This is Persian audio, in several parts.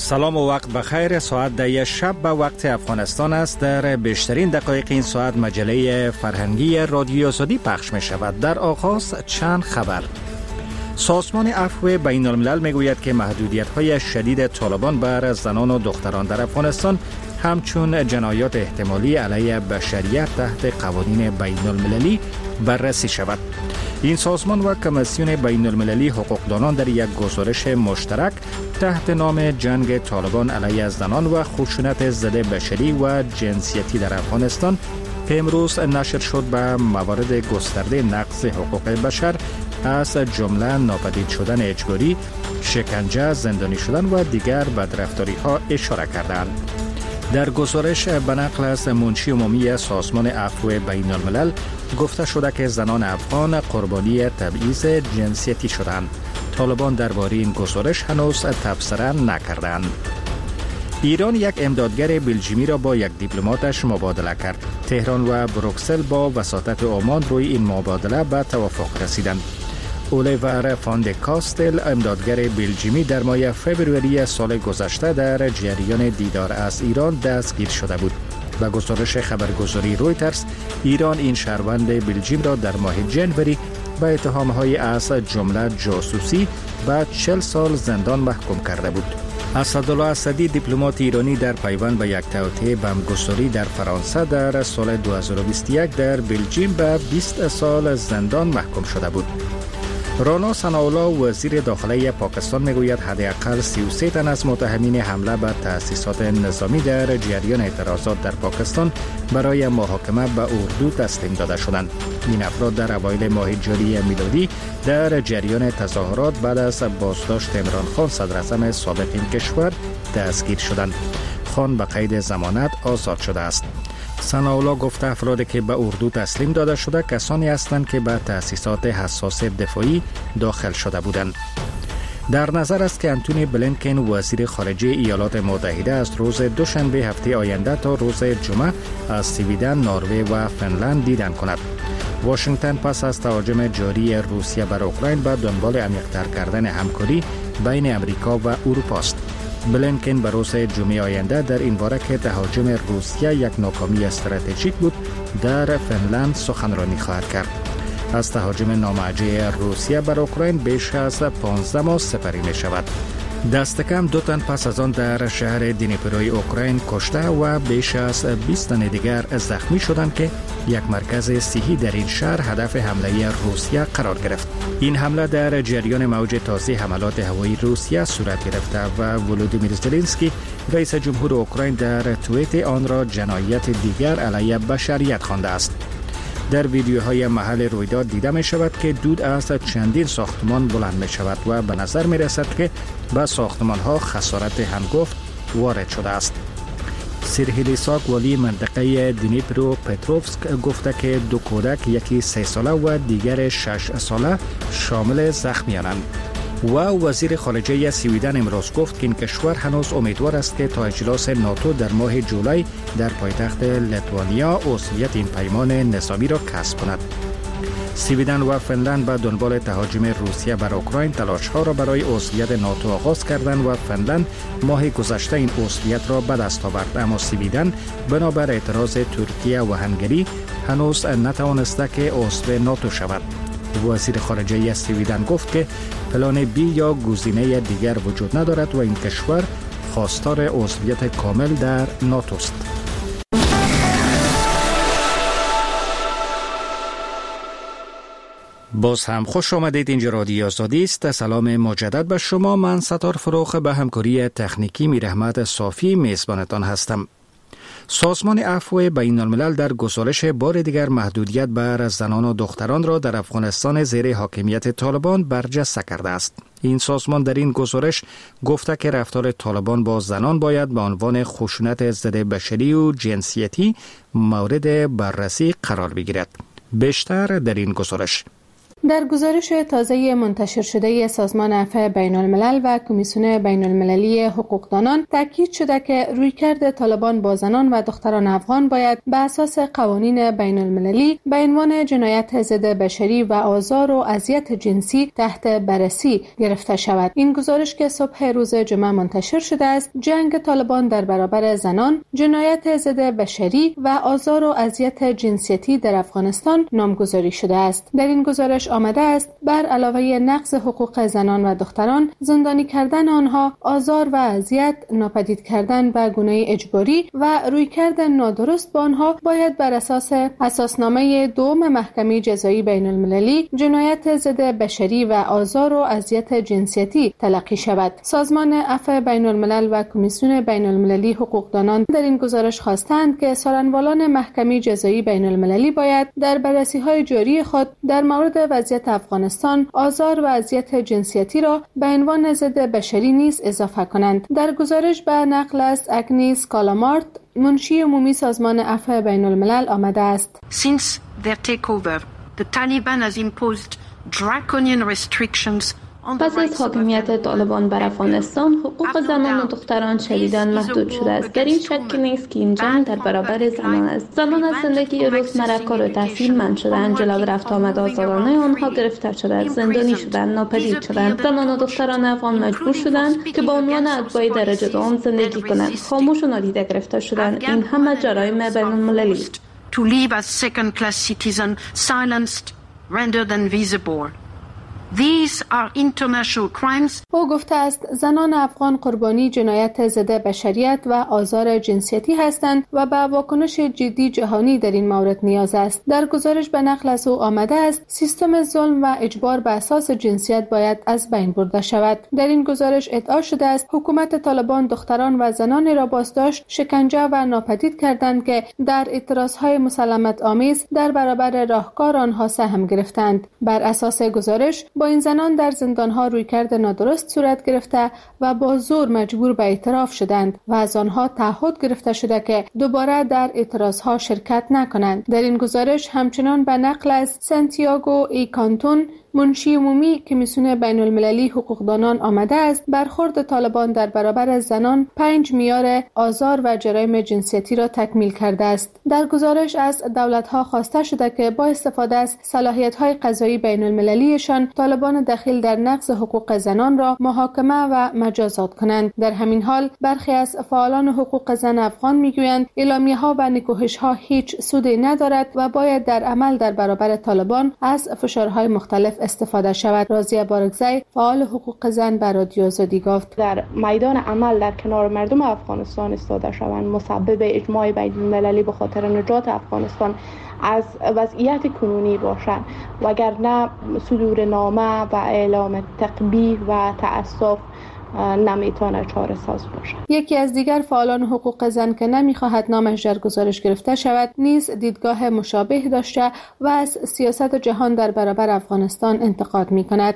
سلام و وقت بخیر. ساعت 10 شب به وقت افغانستان است. در بیشترین دقایق این ساعت مجله فرهنگی رادیو آزادی پخش می شود. در آغاز چند خبر. سازمان عفو بین الملل می گوید که محدودیت‌های شدید طالبان بر زنان و دختران در افغانستان همچون جنایات احتمالی علیه بشریت تحت قوانین بین المللی بررسی شود. این سازمان و کمیسیون بین المللی حقوقدانان در یک گزارش مشترک تحت نام جنگ طالبان علیه زنان و خشونت ضد بشری و جنسیتی در افغانستان که امروز نشر شد به موارد گسترده نقض حقوق بشر از جمله ناپدید شدن اجباری، شکنجه، زندانی شدن و دیگر بدرفتاری ها اشاره کردند. در گزارش به نقل از منشی عمومی سازمان عفو بین الملل گفته شده که زنان افغان قربانی تبعیض جنسیتی شدند. طالبان درباره این گزارش هنوز تبصره نکردند. ایران یک امدادگر بلژیمی را با یک دیپلماتش مبادله کرد. تهران و بروکسل با وساطت عمان روی این مبادله به توافق رسیدند. اولیور فان د کاستل امدادگر بلژیمی در ماه فوریه سال گذشته در جریان دیدار از ایران دستگیر شده بود. به گزارش خبرگزاری رویترز، ایران این شهروند بلژیم را در ماه ژانویه به اتهام‌های از جمله جاسوسی به 40 سال زندان محکوم کرده بود. اسدالله اسدی دیپلمات ایرانی در پیوند به یک توطئه بمبگساری در فرانسه در سال 2021 در بلژیم به 20 سال زندان محکوم شده بود. رانا ثناءالله وزیر داخلی پاکستان میگوید حداقل 33 تن از متهمین حمله به تأسیسات نظامی در جریان اعتراضات در پاکستان برای محاکمه به اردو تسلیم داده شدند. این افراد در اوایل ماه جاری میلادی در جریان تظاهرات بعد از بازداشت عمران خان صدراعظم سابق این کشور دستگیر شدند. خان به قید ضمانت آزاد شده است. ثناءالله گفته افرادی که به اردو تسلیم داده شده کسانی هستند که به تأسیسات حساس دفاعی داخل شده بودند. در نظر است که انتونی بلینکن وزیر خارجه ایالات متحده از روز دوشنبه هفته آینده تا روز جمعه از سویدن، نروژ و فنلند دیدن کند. واشنگتن پس از تهاجم جاری روسیه بر اوکراین به دنبال عمیق‌تر کردن همکاری بین امریکا و اروپا است. بلینکن به روز جمعه آینده در این باره که تهاجم روسیه یک ناکامی استراتژیک بود در فنلند سخنرانی خواهد کرد. از تهاجم نامرجع روسیه بر اوکراین بیش از 15 ماه سپری می شود. دست کم 2 تن پس از آن در شهر دنیپروی اوکراین کشته و بیش از 20 تن دیگر زخمی شدند که یک مرکز صحی در این شهر هدف حمله روسیه قرار گرفت. این حمله در جریان موج تازه حملات هوایی روسیه صورت گرفته و ولودیمیر زلنسکی رئیس جمهور اوکراین در توییت آن را جنایت دیگر علیه بشریت خوانده است. در ویدیوهای محل رویداد دیده می شود که دود از چندین ساختمان بلند می شود و به نظر می رسد که به ساختمان ها خسارت هنگفت وارد شده است. سیرهیلی ساک ولی منطقه دنیپرو پتروفسک گفته که 2 کودک، یکی 3 ساله و دیگر 6 ساله شامل زخمیانند. و وزیر خارجه سویدن امروز گفت که این کشور هنوز امیدوار است که تا اجلاس ناتو در ماه جولای در پایتخت لیتوانیا عضویت این پیمان نظامی را کسب کند. سویدن و فنلند به دنبال تهاجم روسیه بر اوکراین تلاش‌ها را برای عضویت ناتو آغاز کردند و فنلند ماه گذشته این عضویت را به دست آورد، اما سویدن بنابر اعتراض ترکیه و هنگری هنوز نتوانسته که عضو ناتو شود. وزیر خارجه سویدن گفت که پلان بی یا گزینه دیگر وجود ندارد و این کشور خواستار عضویت کامل در ناتو است. باز هم خوش آمدید. اینجا رادیو آزادی است. سلام مجدد به شما. من ستار فروخ به همکاری تکنیکی میرحمت صافی میزبانتان هستم. سازمان عفو بین الملل در گزارش بار دیگر محدودیت بر زنان و دختران را در افغانستان زیر حاکمیت طالبان برجسته کرده است. این سازمان در این گزارش گفته که رفتار طالبان با زنان باید به عنوان خشونت ضد بشری و جنسیتی مورد بررسی قرار بگیرد. بیشتر در این گزارش. در گزارش تازه منتشر شده سازمان عفو بین الملل و کمیسیون بین المللی حقوقدانان تاکید شده که رویکرد طالبان با زنان و دختران افغان باید به اساس قوانین بین المللی به عنوان جنایت ضد بشری و آزار و اذیت جنسی تحت بررسی گرفته شود. این گزارش که صبح روز جمعه منتشر شده است، جنگ طالبان در برابر زنان، جنایت ضد بشری و آزار و اذیت جنسیتی در افغانستان نامگذاری شده است. در این گزارش آمده است بر علاوه نقض حقوق زنان و دختران، زندانی کردن آنها، آزار و اذیت، ناپدید کردن به گونه اجباری و رویکرد نادرست با آنها باید بر اساس اساسنامه دوم محکمه جزایی بین المللی جنایت ضد بشری و آزار و اذیت جنسیتی تلقی شود. سازمان عفو بین الملل و کمیسیون بین المللی حقوقدانان در این گزارش خواستند که سارنوالان محکمه جزایی بین المللی باید در بررسی‌های جاری خود در مورد وضعیت افغانستان آزار و اذیت جنسیتی را به عنوان ضد بشری نیز اضافه کنند. در گزارش به نقل از اگنیس کالامارت، منشی عمومی سازمان عفو بین الملل آمده است. Since their takeover, the Taliban has imposed draconian restrictions. پس از حاکمیت طالبان بر افغانستان، حقوق زنان و دختران شدیداً محدود شده است. در این شکی نیست که این جنگ در برابر زنان است. زنان از زندگی روزمره، کار و تحصیل منع شدند، جلو رفت آمد آزادانه آنها گرفته شدند، زندانی شدند، ناپدید شدند. زنان و دختران افغان مجبور شدند که با عنوان اتباع درجه دوم زندگی کنند، خاموش و نادیده گرفته شدند. این همه جرایم بین المللی است. To live as second-class citizen, silenced, rendered invisible. These are international crimes. او گفته است زنان افغان قربانی جنایت ضد بشریت و آزار جنسیتی هستند و به واکنش جدی جهانی در این مورد نیاز است. در گزارش به نقل از او آمده است سیستم ظلم و اجبار به اساس جنسیت باید از بین برده شود. در این گزارش ادعا شده است حکومت طالبان دختران و زنان را بازداشت، شکنجه و ناپدید کردند که در اعتراضهای مسالمت آمیز در برابر راهکار آنها سهم گرفتند. بر اساس گزارش با این زنان در زندانها رویکرد نادرست صورت گرفته و با زور مجبور به اعتراف شدند و از آنها تعهد گرفته شده که دوباره در اعتراضها شرکت نکنند. در این گزارش همچنان به نقل از سانتیاگو ای کانتون، منشی عمومی کمیسیون بین المللی حقوقدانان آمده است برخورد طالبان در برابر زنان 5 معیار آزار و جرایم جنسیتی را تکمیل کرده است. در گزارش از دولت‌ها خواسته شده که با استفاده از صلاحیت‌های قضایی بین المللیشان طالبان دخیل در نقض حقوق زنان را محاکمه و مجازات کنند. در همین حال برخی از فعالان حقوق زن افغان میگویند اعلامیه‌ها و نکوهش‌ها هیچ سودی ندارد و باید در عمل در برابر طالبان از فشارهای مختلف استفاده شود. راضیه بارگزی فعال حقوق زن بر رادیو آزادی گفت در میدان عمل در کنار مردم افغانستان ایستاده شوند، مسبب اجماع بین المللی به خاطر نجات افغانستان از وضعیت کنونی باشند، وگرنه صدور نامه و اعلام تقبیح و تأسف نمیتونه چاره ساز باشه. یکی از دیگر فعالان حقوق زن که نمیخواهد نامش در گزارش گرفته شود نیز دیدگاه مشابه داشته و از سیاست جهان در برابر افغانستان انتقاد میکند.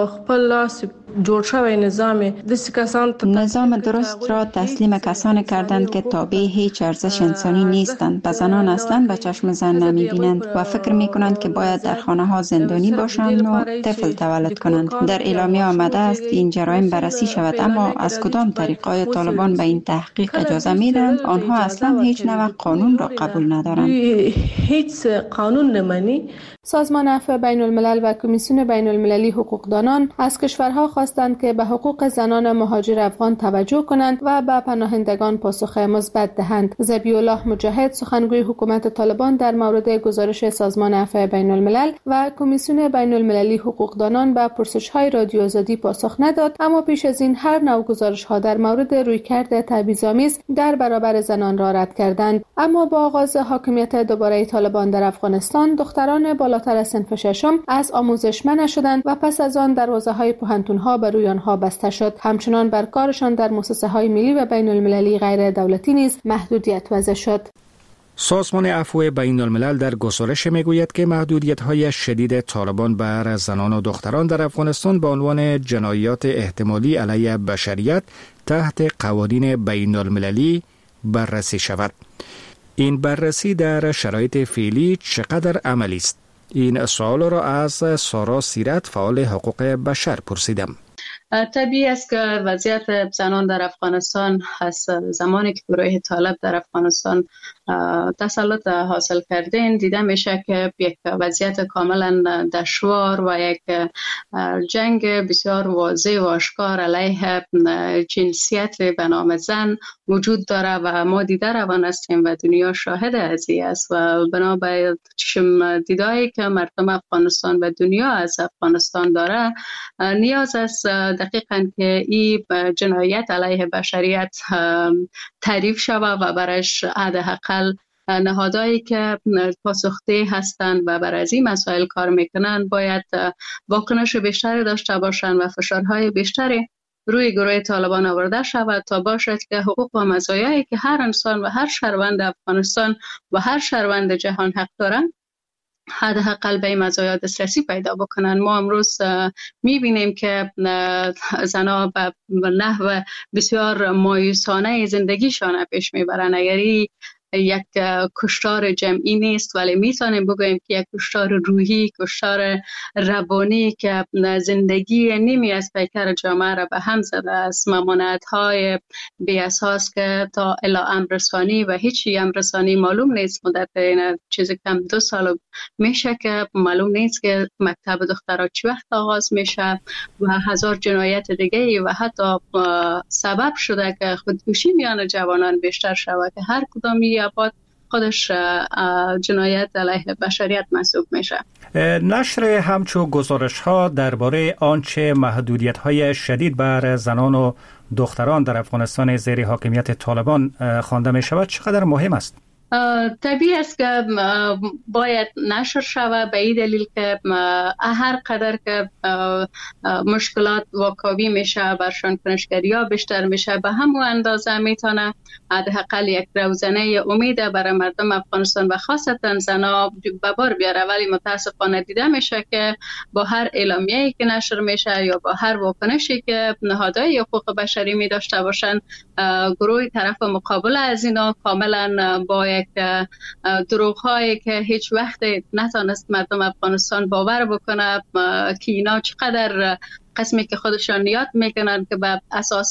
نظام درست را تسلیم کسانی کردند که تابع هیچ ارزش انسانی نیستند. به زنان اصلا به چشم زن نمیبینند و فکر میکنند که باید در خانه ها زندانی باشند و طفل تولد کنند. در اعلامیه آمده است این جرایم بررسی شود، اما از کدام طریقای طالبان به این تحقیق اجازه میدند؟ آنها اصلا هیچ نوع قانون را قبول ندارند. هیچ قانون نمانی. سازمان عفو بین الملل و کمیسیون بین المللی حقوقدانان از کشورها خواستند که به حقوق زنان مهاجر افغان توجه کنند و به پناهندگان پاسخ مثبت دهند. ذبیح الله مجاهد سخنگوی حکومت طالبان در مورد گزارش سازمان عفو بین الملل و کمیسیون بین المللی حقوقدانان به پرسش‌های رادیو آزادی پاسخ نداد، اما پیش از این هر نوع گزارش‌ها در مورد رویکرد تبعیض‌آمیز در برابر زنان را رد کردند. اما با آغاز حاکمیت دوباره طالبان در افغانستان دختران بالاتر از صنف ششم از آموزش منع شدند و پس از آن دروازه‌های پوهنتون‌ها بر روی آنها بسته شد. همچنان بر کارشان در مؤسسه‌های ملی و بین المللی غیر دولتی نیز محدودیت وضع شد. سازمان عفو بین الملل در گزارش میگوید که محدودیت‌های شدید طالبان بر زنان و دختران در افغانستان به عنوان جنایات احتمالی علیه بشریت تحت قوانین بین المللی بررسی شود. این بررسی در شرایط فعلی چقدر عملی است؟ این سوال را از سارا سیرت فعال حقوق بشر پرسیدم. طبیعی است که وضعیت زنان در افغانستان از زمانی که گروه طالب در افغانستان تسلط حاصل کرده دیده میشه که یک وضعیت کاملا دشوار و یک جنگ بسیار واضح و آشکار علیه جنسیت به نام زن وجود داره و ما دیده روان هستیم و دنیا شاهد از این است و بنا به چشم دیدایی که مردم افغانستان و دنیا از افغانستان داره نیاز است دقیقاً که این جنایت علیه بشریت تعریف شود و برش حداقل نهادهایی که پاسخده هستند و بر از این مسائل کار میکنن باید واکنش بیشتری داشته باشند و فشارهای بیشتری روی گروه طالبان آورده شود تا باشد که حقوق و مزایایی که هر انسان و هر شهروند افغانستان و هر شهروند جهان حق دارند حداقل به این مزایا دسترسی پیدا بکنن. ما امروز میبینیم که زنها به نحو بسیار مایوسانه زندگیشان پیش میبرن. اگری یک کشتار جمعی نیست ولی میتونیم بگوییم که یک کشتار روحی، کشتار روانی که زندگی نیمی از پیکر جامعه را به هم زده است. ممانعت‌های بی اساس که تا الی امررسانی و هیچی امررسانی معلوم نیست. مدت این چیزی کم 2 سال میشه که معلوم نیست که مکتب دخترها چی وقت آغاز میشه و هزار جنایت دیگه و حتی سبب شده که خودکشی میان جوانان بیشتر شود که هر کدامی آباد خودش جنایت علیه بشریت محسوب میشه. نشر همچو گزارش ها درباره آنچه محدودیت های شدید بر زنان و دختران در افغانستان زیر حاکمیت طالبان خوانده می شود چقدر مهم است؟ طبیعی است که باید نشر شود به این دلیل که هر قدر که مشکلات واکاوی میشه برشان کنشگری ها بیشتر میشه به همون اندازه میتونه حداقل یک روزنه امید برای مردم افغانستان و خاصتا زنها به بار بیاره. ولی متاسفانه دیده میشه که با هر اعلامیه‌ای که نشر میشه یا با هر واکنشی که نهادهای حقوق بشری می داشته باشن گروه طرف مقابل از اینا کاملا با یک دروغ‌هایی که هیچ وقت نتونست مردم افغانستان باور بکنه که اینا چقدر قسمی که خودشان یاد میکنن که به اساس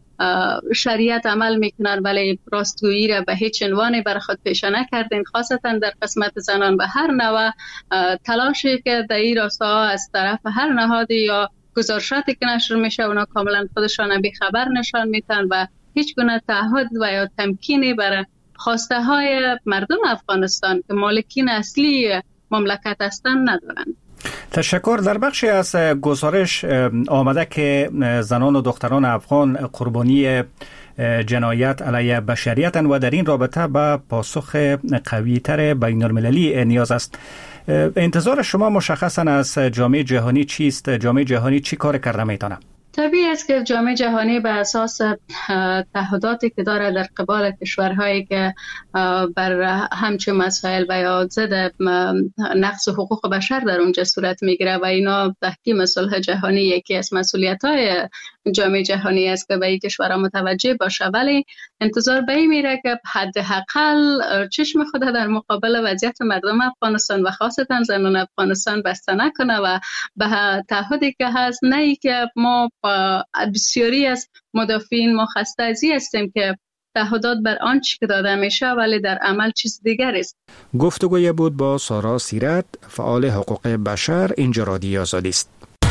شریعت عمل میکنن ولی راستگویی را به هیچ عنوانی بر خود پیشه نکردین. خاصتا در قسمت زنان و هر نوع تلاشی که در این راستا از طرف هر نهادی یا گزارشاتی که نشر میشه اونا کاملا خودشان بی خبر نشان میتن و هیچ گونه تعهد و یا تمکینی برای خواسته های مردم افغانستان که مالکین اصلی مملکت هستند ندارند. تشکر. در بخشی از گزارش آمده که زنان و دختران افغان قربانی جنایت علیه بشریت و در این رابطه به پاسخ قوی‌تر بین‌المللی نیاز است. انتظار شما مشخصاً از جامعه جهانی چیست؟ جامعه جهانی چی کار کرده میتونه؟ طبیعی است که جامعه جهانی به اساس تعهداتی که داره در قبال کشورهایی که بر همچون مسائل و یا ضد نقض حقوق بشر در اونجا صورت میگیره و اینا تحکیم صلح جهانی یکی از مسئولیت‌های جامعه جهانی است که به این کشورها متوجه باشه. ولی انتظار به این میره که حداقل چشم خود در مقابل وضعیت مردم افغانستان و خاصتا زنان افغانستان بسته نکنه و به تعهدی که هست، نه ای که ما بسیاری از مدافعین ما خسته از این هستیم که تعهدات بر آنچه که داده میشه ولی در عمل چیز دیگر است. گفتگوی بود با سارا سیرت، فعال حقوق بشر. اینجا رادیو آزادی است.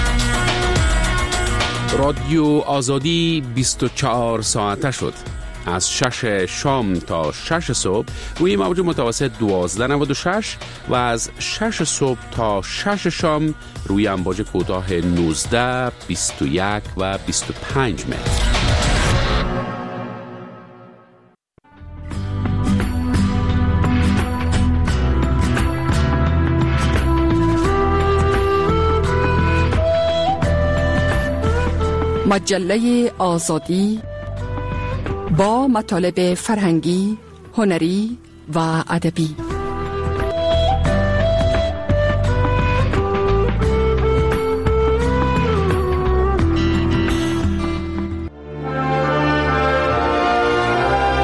رادیو آزادی 24 ساعته شد. از 6 شام تا 6 صبح روی موج متوسط 1296 و از 6 صبح تا 6 شام روی امواج کوتاه 19، 21 و 25 متر. مجله آزادی با مطالب فرهنگی، هنری و ادبی.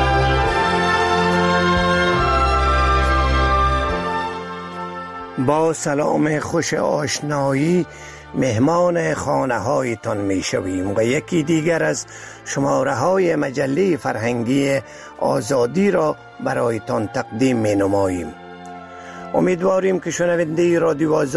با با سلام خوش آشنایی مهمان خانه هایتان می شویم و یکی دیگر از شماره های مجله فرهنگی آزادی را برایتان تقدیم می نماییم. امیدواریم که شنونده رادیو آزادی